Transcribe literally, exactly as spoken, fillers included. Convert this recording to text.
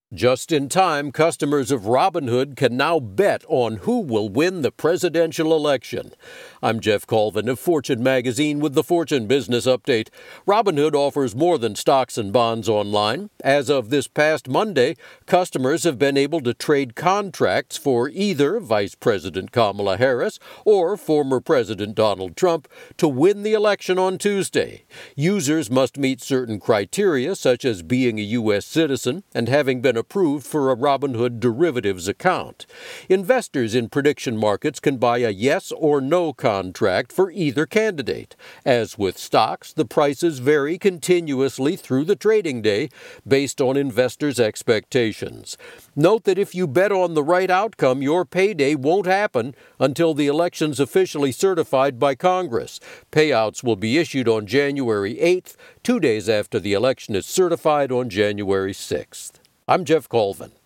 Just in time, customers of Robinhood can now bet on who will win the presidential election. I'm Jeff Colvin of Fortune Magazine with the Fortune Business Update. Robinhood offers more than stocks and bonds online. As of this past Monday, customers have been able to trade contracts for either Vice President Kamala Harris or former President Donald Trump to win the election on Tuesday. Users must meet certain criteria, such as being a U S citizen and having been approved for a Robinhood derivatives account. Investors in prediction markets can buy a yes or no contract for either candidate. As with stocks, the prices vary continuously through the trading day based on investors' expectations. Note that if you bet on the right outcome, your payday won't happen until the election's officially certified by Congress. Payouts will be issued on January eighth, two days after the election is certified on January sixth. I'm Jeff Colvin.